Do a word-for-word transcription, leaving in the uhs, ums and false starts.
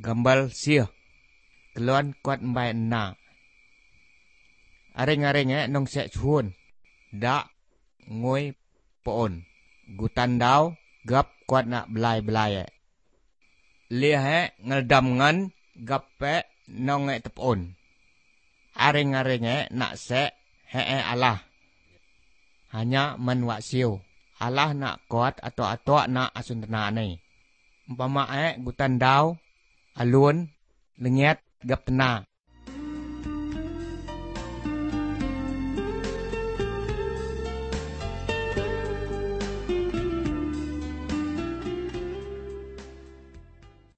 gambal sia. Keluan kuat mbai na. Aring-aring eh nong sek chuan. Dak ngoi poon. Gutan daw gap kuat nak belai-belai eh. Liah eh ngeldam ngan gap eh nong eh tepon. Aring-aring eh nak sek he eh Allah. Hanya menwak siu. Allah nak kuat atau atau nak asun tenang ni. Umpama eh gutan daw alun lenget gap tenang.